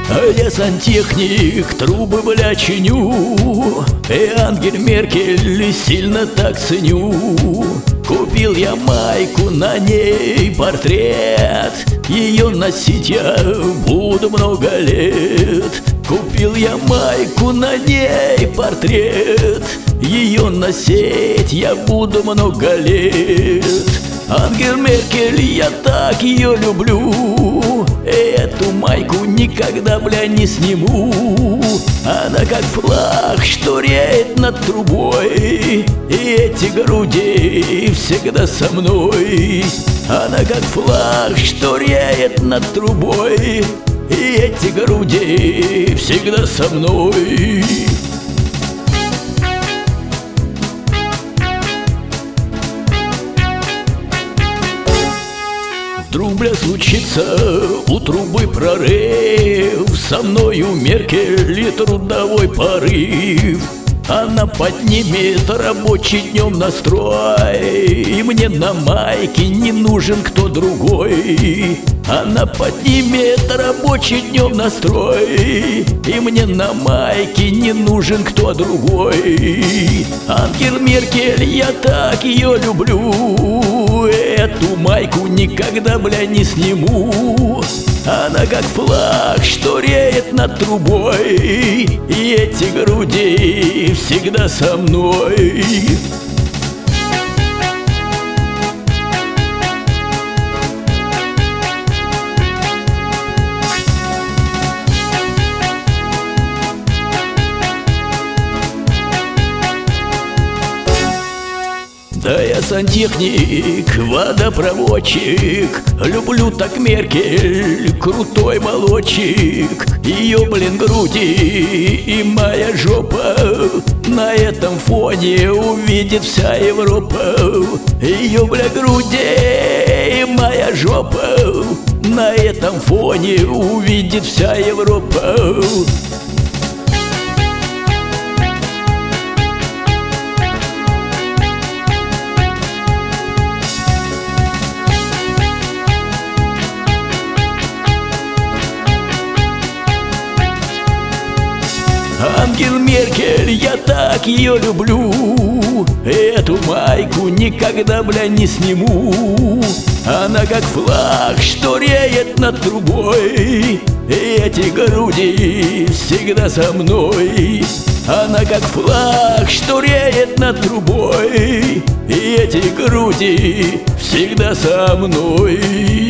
А я сантехник, трубы, бля, чиню, и Ангель Меркель сильно так ценю. Купил я майку, на ней портрет, ее носить я буду много лет. Купил я майку, на ней портрет, ее носить я буду много лет. Ангель Меркель, я так ее люблю, эту майку никогда, бля, не сниму. Она как флаг, что реет над трубой, и эти груди всегда со мной. Она как флаг, что реет над трубой, и эти груди всегда со мной. Вдруг, бля, случится у трубы прорыв, со мною Меркель трудовой порыв. Она поднимет рабочий днем настрой, и мне на майке не нужен кто другой. Она поднимет рабочий днем настрой, и мне на майке не нужен кто другой. Ангель Меркель, я так ее люблю, эту майку никогда, бля, не сниму. Она как флаг, что реет над трубой, и эти груди всегда со мной. Да я сантехник, водопроводчик, люблю так Меркель, крутой молодчик. Ее, блин, груди и моя жопа на этом фоне увидит вся Европа. Ее, бля, груди и моя жопа на этом фоне увидит вся Европа. Ангель Меркель, я так ее люблю, эту майку никогда, бля, не сниму. Она как флаг, что реет над трубой, и эти груди всегда со мной. Она как флаг, что реет над трубой, и эти груди всегда со мной.